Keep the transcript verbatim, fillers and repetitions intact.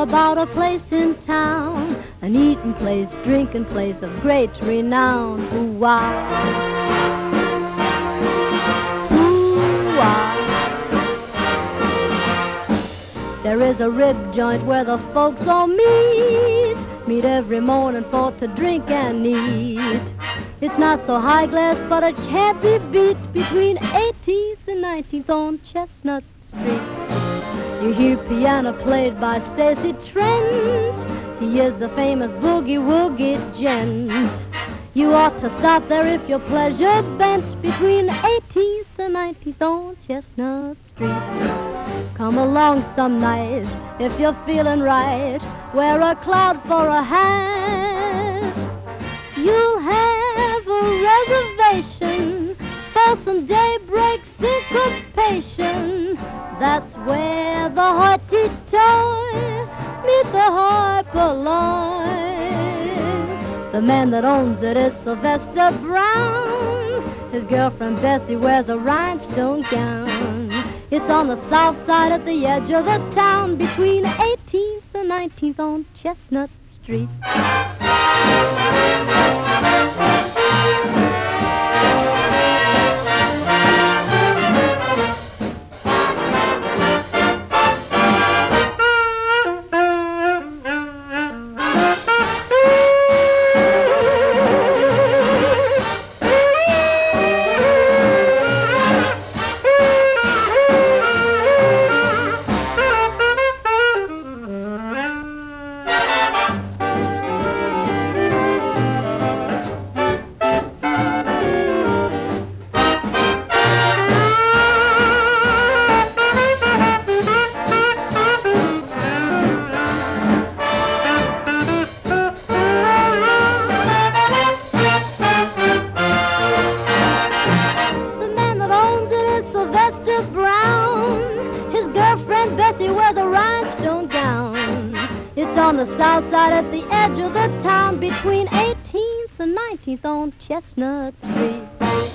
about a place in town, an eating place, drinking place of great renown. Ooh-wah. Ooh-wah. There is a rib joint where the folks all meet, meet every morning for to drink and eat. It's not so high class, but it can't be beat, between eighteenth and nineteenth on Chestnut Street. You hear piano played by Stacy Trent. He is the famous boogie-woogie gent. You ought to stop there if your pleasure bent, between eighteenth and nineteenth on Chestnut Street. Come along some night if you're feeling right. Wear a cloud for a hat. You'll have a reservation for some daybreak syncopation. That's where the hoity-toity meet the high polite. The man that owns it is Sylvester Brown. His girlfriend Bessie wears a rhinestone gown. It's on the south side at the edge of the town, between eighteenth and nineteenth on Chestnut Street. Bessie wears a rhinestone gown. It's on the south side at the edge of the town, between eighteenth and nineteenth on Chestnut Street.